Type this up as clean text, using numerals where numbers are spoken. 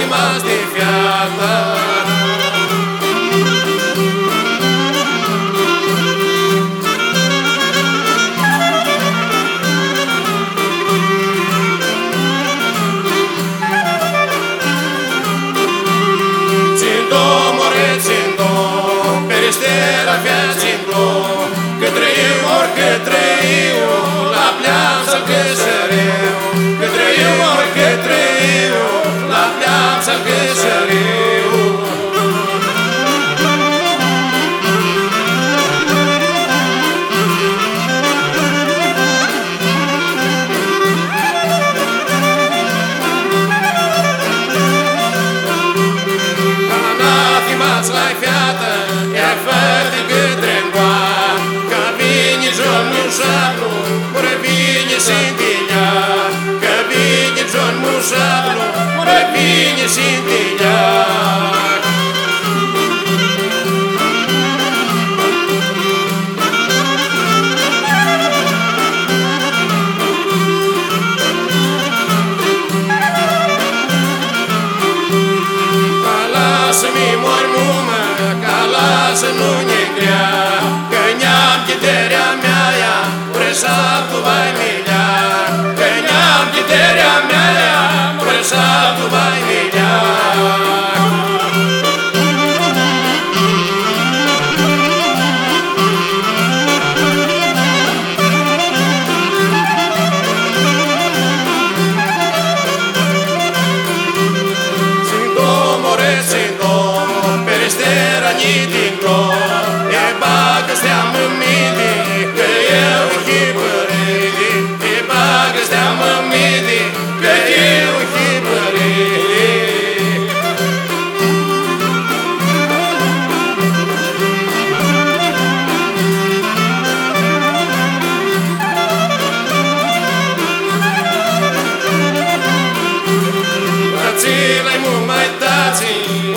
anima στη fiata. Ținto, more, ținto, peristera fia ținto, că trăim orică trăiu, la pleamță căsăriu, că trăim orică trăiu, la pleamță căsăriu. La fiată, ea fără către încoa, că vine John Mușablu, mură vine Sintilea, că vine John Mușablu, mură vine Sintilea. Lasă-mi mor mumă, ca lasă nu ne grea, că neam chiterea mea, presatul vai milea, că neam chiterea mea, presatul vai milea. Peristera nitinto, e bagă steam în midi, că eu hipăridi, e bagă steam în midi, că eu hipăridi. Tații-l-ai mult mai tații,